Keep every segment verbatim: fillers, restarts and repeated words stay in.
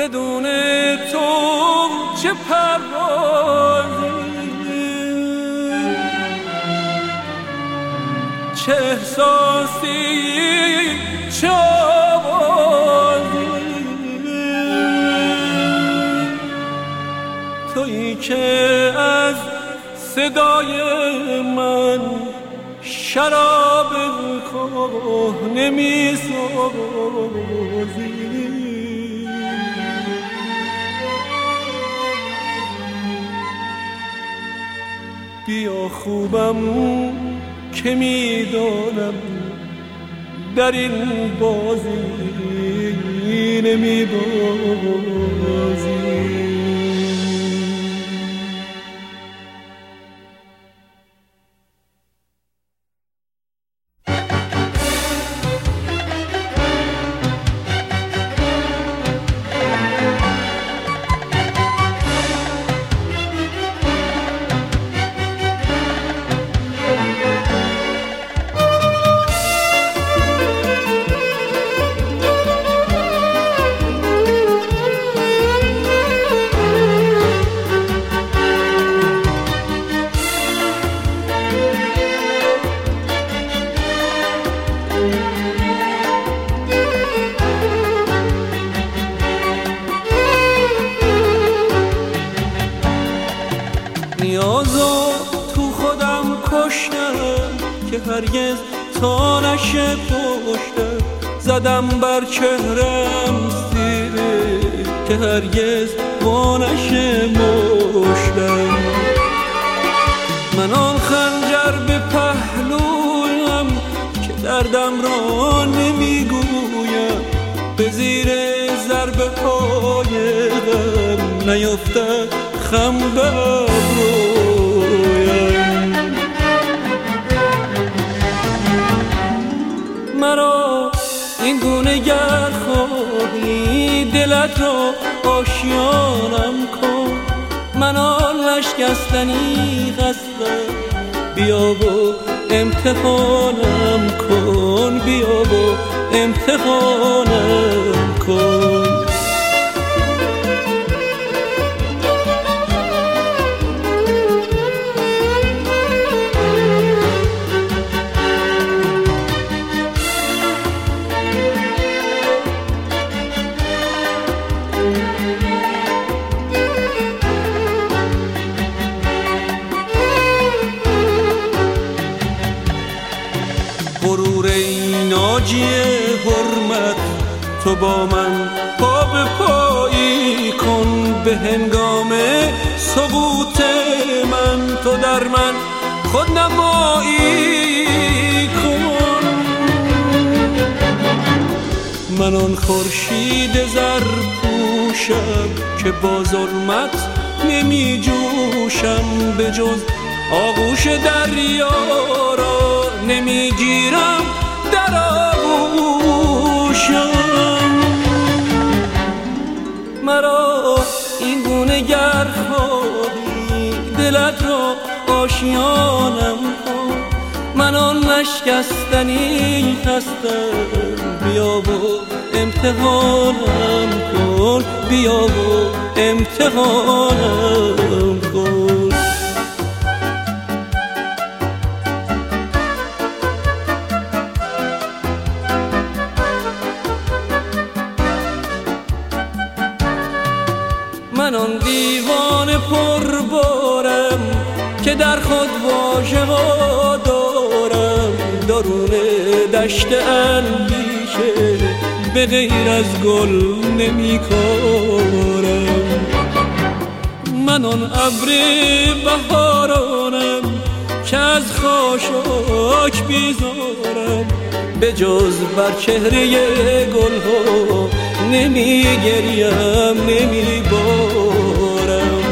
بدون تو چه پروازی، چه احساسی، چه آوازی، تویی که از صدای من شراب کهنه می‌سازی. بیا خوبم که میدانم در این بازی نمیبازی. نیازو تو خودم کشتم که هرگز تا نشه پشتم، زدم بر چهرم سیره که هرگز وا نشه مشتم. من آن خنجر به پهلویم که دردم را نمیگویم، به زیر ضربه های غم نیفتد خم به ابرویم. مرا این گونه گر خواهی دلت را آشیانم کن، من آن نشکستنی هستم، بیا و امتحانم کن، بیا و امتحانم کن. غرور ای ناجی حرمت، تو با من پا به پایی کن، به هنگام سقوط من تو در من خود نمایی کن. من آن خورشید زرپوشم که با ظلمت نمی جوشم، به جز آغوش دریا را نمیگیرم در آغوشم. مرا این گونه گر خواهی دلت را آشیانم کن، من آن نشکستنی هستم، بیا و امتحانم کن، بیا و امتحانم کن. من آن دیوان پربارم که در خود واژه ها دارم، درون دشت اندیشه به غیر از گل نمی کارم. من آن ابر بهارانم که از خاشاک بیزارم، به جز بر چهره گل ها نمی گریم نمی بارم.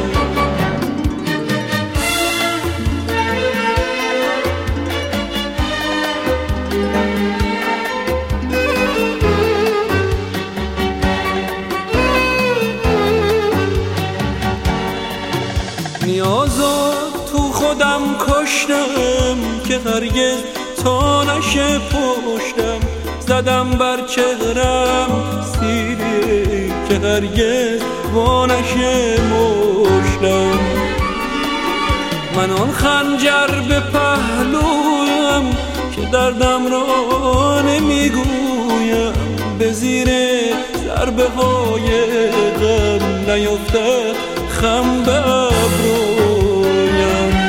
نیازو تو خودم کشتم که هرگز تا نشه پشتم، زدم بر چهرم سیری که هرگز وانشه مشتم. من آن خنجر به پهلویم که دردم را نمیگویم، به زیر ضربه های غم نیفتد خم به ابرویم.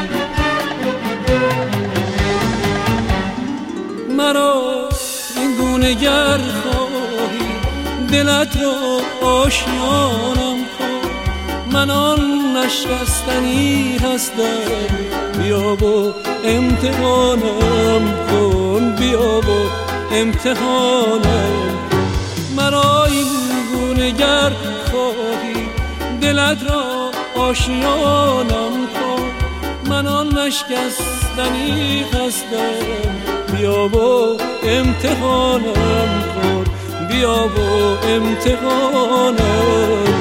مرا این گونه گر خواهی دلت را آشیانم کن، من آن نشکستنی هستم، بیا و امتحانم کن، بیا و امتحانم. مرا این گونه گر خواهی دلت را آشیانم کن، من آن نشکستنی هستم، بیا و امتحانم کن، بیا و امتحانم